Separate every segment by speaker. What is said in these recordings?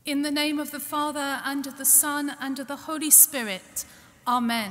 Speaker 1: In the name of the Father, and of the Son, and of the Holy Spirit. Amen.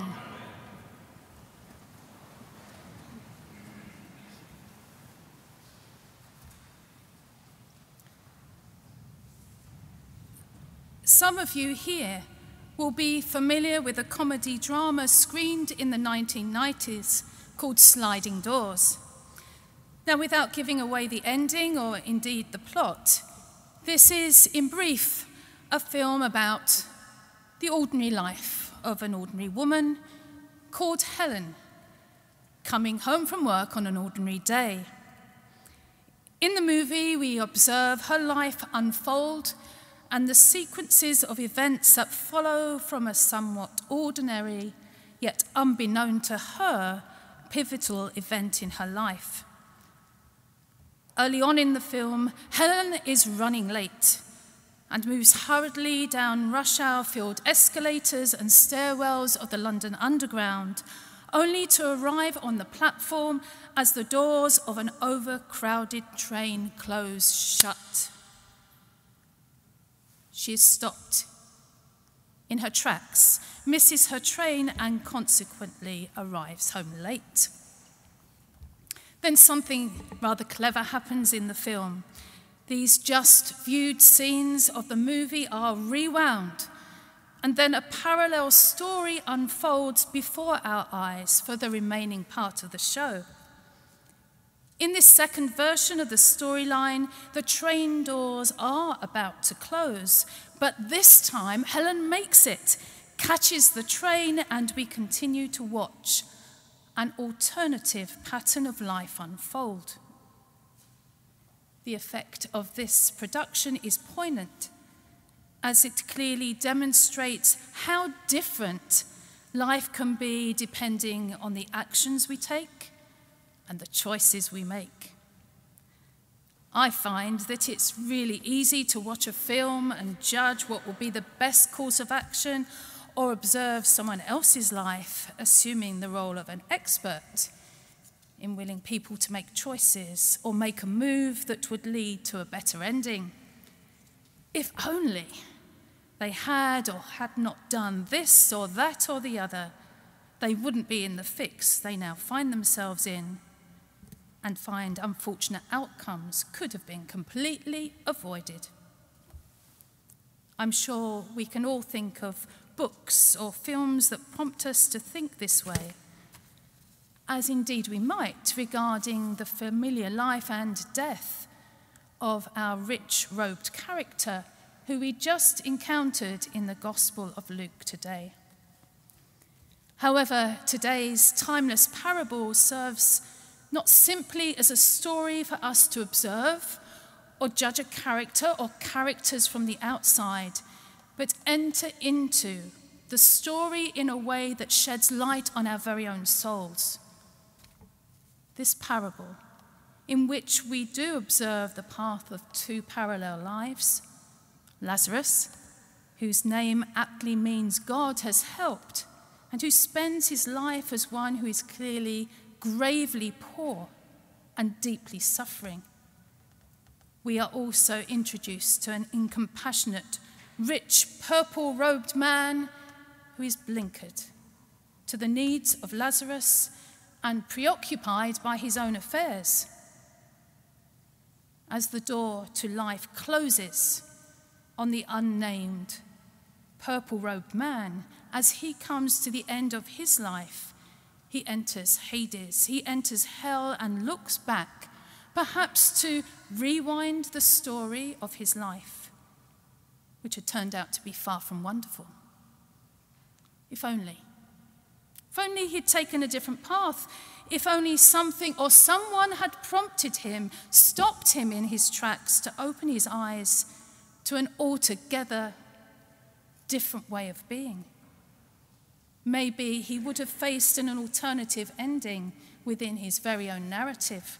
Speaker 1: Some of you here will be familiar with a comedy drama screened in the 1990s called Sliding Doors. Now, without giving away the ending or indeed the plot, this is, in brief, a film about the ordinary life of an ordinary woman called Helen, coming home from work on an ordinary day. In the movie, we observe her life unfold and the sequences of events that follow from a somewhat ordinary, yet unbeknown to her, pivotal event in her life. Early on in the film, Helen is running late and moves hurriedly down rush hour-filled escalators and stairwells of the London Underground, only to arrive on the platform as the doors of an overcrowded train close shut. She is stopped in her tracks, misses her train, and consequently arrives home late. Then something rather clever happens in the film. These just viewed scenes of the movie are rewound, and then a parallel story unfolds before our eyes for the remaining part of the show. In this second version of the storyline, the train doors are about to close, but this time Helen makes it, catches the train, and we continue to watch an alternative pattern of life unfold. The effect of this production is poignant, as it clearly demonstrates how different life can be depending on the actions we take and the choices we make. I find that it's really easy to watch a film and judge what will be the best course of action, or observe someone else's life, assuming the role of an expert in willing people to make choices or make a move that would lead to a better ending. If only they had or had not done this or that or the other, they wouldn't be in the fix they now find themselves in, and find unfortunate outcomes could have been completely avoided. I'm sure we can all think of books or films that prompt us to think this way, as indeed we might regarding the familiar life and death of our rich robed character who we just encountered in the Gospel of Luke today. However, today's timeless parable serves not simply as a story for us to observe or judge a character or characters from the outside, but enter into the story in a way that sheds light on our very own souls. This parable, in which we do observe the path of two parallel lives, Lazarus, whose name aptly means God has helped, and who spends his life as one who is clearly gravely poor and deeply suffering. We are also introduced to an incompassionate, rich, purple-robed man who is blinkered to the needs of Lazarus and preoccupied by his own affairs. As the door to life closes on the unnamed, purple-robed man, as he comes to the end of his life, he enters Hades, he enters hell, and looks back, perhaps to rewind the story of his life, which had turned out to be far from wonderful. If only he'd taken a different path. If only something or someone had prompted him, stopped him in his tracks to open his eyes to an altogether different way of being. Maybe he would have faced an alternative ending within his very own narrative.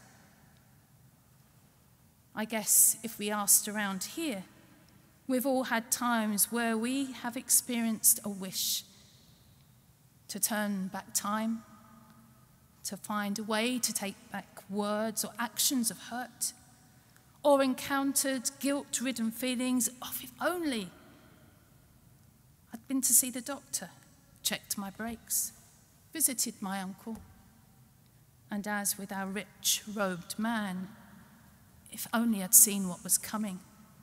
Speaker 1: I guess if we asked around here, we've all had times where we have experienced a wish to turn back time, to find a way to take back words or actions of hurt, or encountered guilt-ridden feelings of if only I'd been to see the doctor, checked my brakes, visited my uncle, and as with our rich robed man, if only I'd seen what was coming.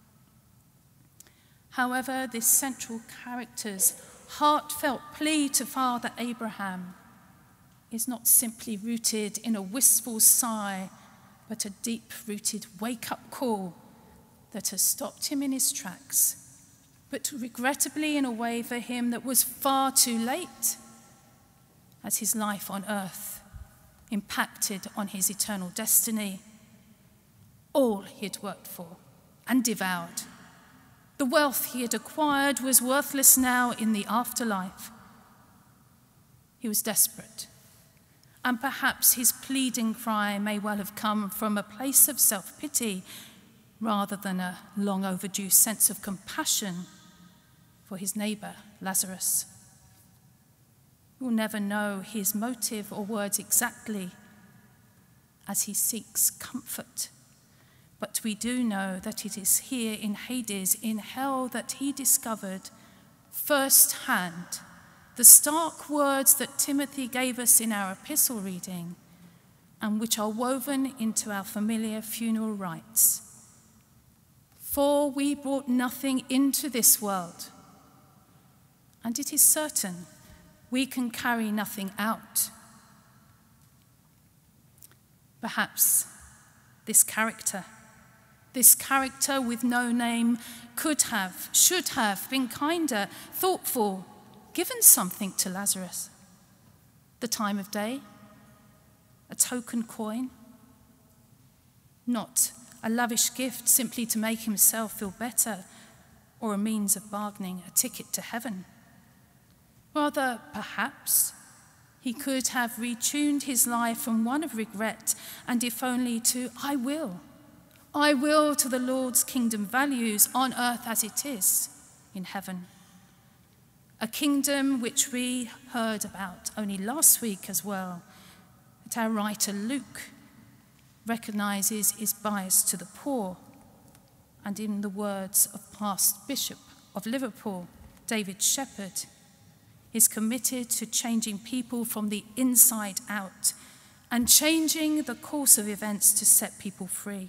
Speaker 1: However, this central character's heartfelt plea to Father Abraham is not simply rooted in a wistful sigh, but a deep-rooted wake-up call that has stopped him in his tracks, but regrettably in a way for him that was far too late, as his life on earth impacted on his eternal destiny. All he had worked for and devoured, the wealth he had acquired, was worthless now in the afterlife. He was desperate, and perhaps his pleading cry may well have come from a place of self-pity rather than a long overdue sense of compassion for his neighbor, Lazarus. We'll never know his motive or words exactly as he seeks comfort, but we do know that it is here in Hades, in hell, that he discovered firsthand the stark words that Timothy gave us in our epistle reading and which are woven into our familiar funeral rites. For we brought nothing into this world, and it is certain we can carry nothing out. Perhaps this character with no name, could have, should have been kinder, thoughtful, given something to Lazarus. The time of day, a token coin, not a lavish gift simply to make himself feel better or a means of bargaining a ticket to heaven. Rather, perhaps, he could have retuned his life from one of regret and if only to I will to the Lord's kingdom values on earth as it is in heaven. A kingdom which we heard about only last week as well, that our writer Luke recognizes is biased to the poor, and in the words of past Bishop of Liverpool, David Shepherd, is committed to changing people from the inside out and changing the course of events to set people free.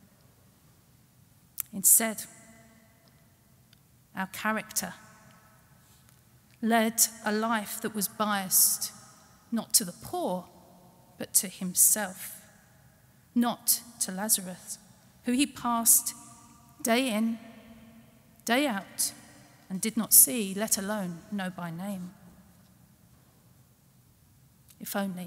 Speaker 1: Instead, our character led a life that was biased not to the poor, but to himself, not to Lazarus, who he passed day in, day out, and did not see, let alone know by name. If only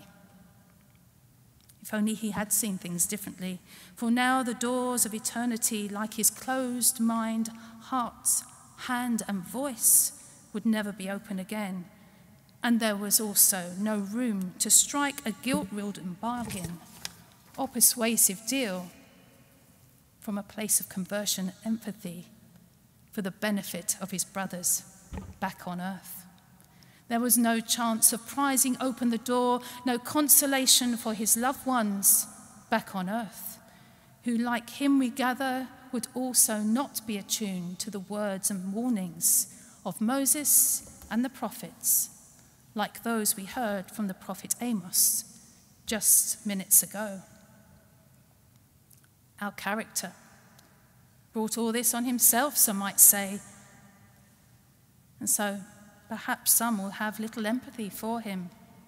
Speaker 1: he had seen things differently, for now the doors of eternity, like his closed mind, heart, hand, and voice, would never be open again. And there was also no room to strike a guilt-ridden bargain or persuasive deal from a place of conversion and empathy for the benefit of his brothers back on earth. There was no chance of prizing open the door, no consolation for his loved ones back on earth, who, like him we gather, would also not be attuned to the words and warnings of Moses and the prophets, like those we heard from the prophet Amos just minutes ago. Our character brought all this on himself, some might say, and so perhaps some will have little empathy for him.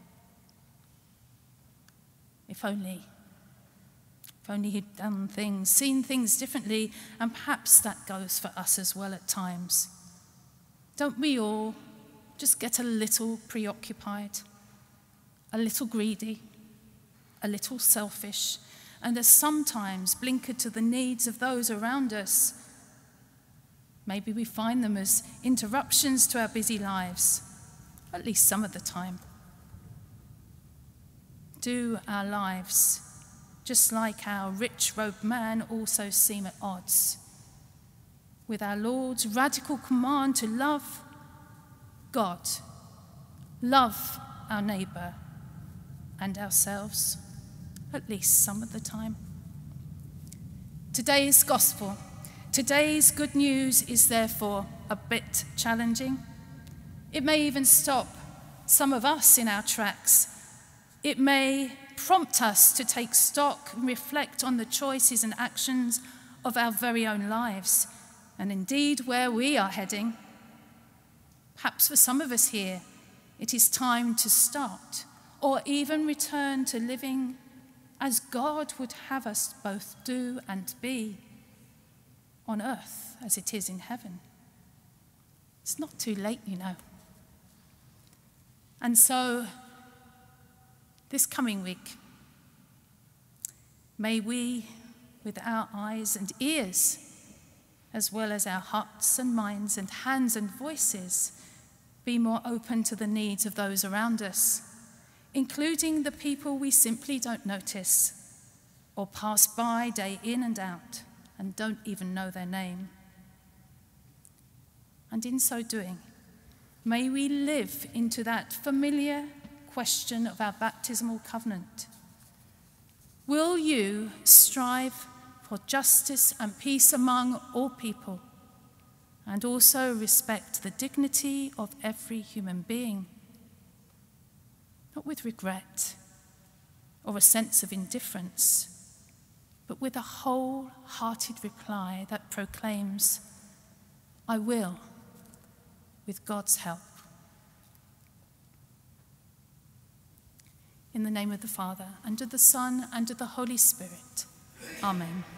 Speaker 1: If only he'd done things, seen things differently, and perhaps that goes for us as well at times. Don't we all just get a little preoccupied, a little greedy, a little selfish, and are sometimes blinkered to the needs of those around us? Maybe we find them as interruptions to our busy lives, at least some of the time. Do our lives, just like our rich-robed man, also seem at odds with our Lord's radical command to love God, love our neighbour and ourselves, at least some of the time? Today's gospel, today's good news is therefore a bit challenging. It may even stop some of us in our tracks. It may prompt us to take stock and reflect on the choices and actions of our very own lives, and indeed where we are heading. Perhaps for some of us here, it is time to start or even return to living as God would have us both do and be on earth as it is in heaven. It's not too late, you know. And so, this coming week, may we, with our eyes and ears, as well as our hearts and minds and hands and voices, be more open to the needs of those around us, including the people we simply don't notice or pass by day in and out and don't even know their name. And in so doing, may we live into that familiar question of our baptismal covenant. Will you strive for justice and peace among all people, and also respect the dignity of every human being? Not with regret or a sense of indifference, but with a wholehearted reply that proclaims, I will, with God's help. In the name of the Father, and of the Son, and of the Holy Spirit. Amen.